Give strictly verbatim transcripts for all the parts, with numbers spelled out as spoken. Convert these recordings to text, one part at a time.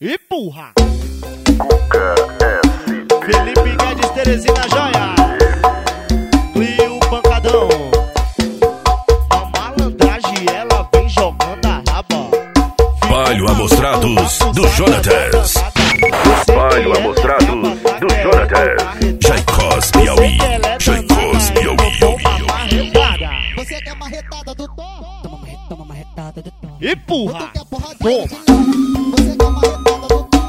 E porra! Felipe Guedes, Teresina Joia, Clio Pancadão. A malandragem ela vem jogando a raba. Palio Amostrados do Jonatas. Palio Amostrados do Jonatas. Jaicós Piauí. Jaicós Piauí. Você quer marretada do Tom? Toma marretada, toma marretada do Tom. E porra! Toma! Você quer marretada do Tom?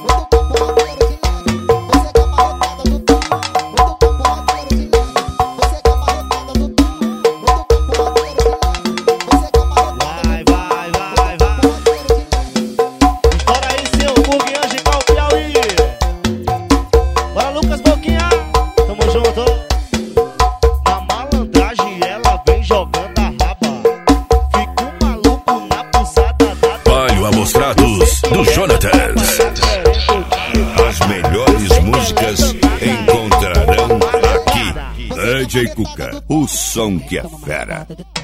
Vai, vai, vai, vai. Estoura aí, seu Burguinho de Cal Piauí. Bora, Lucas Boquinha. Tamo junto. Na malandragem ela vem jogando a raba. Fico maluco na pulsada da Palio Amostrados do Jonatas. As melhores músicas encontrarão aqui. D J Cuca, o som que é fera.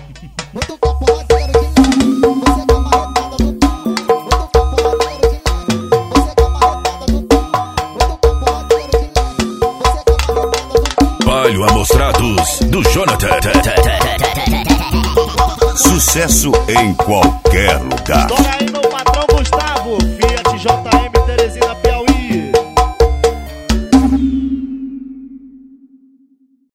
Palio Amostrados do Jonatas. Sucesso em qualquer lugar. Estoura aí,